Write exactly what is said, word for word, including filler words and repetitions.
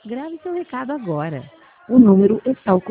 Grave seu recado agora. O número está ocupado.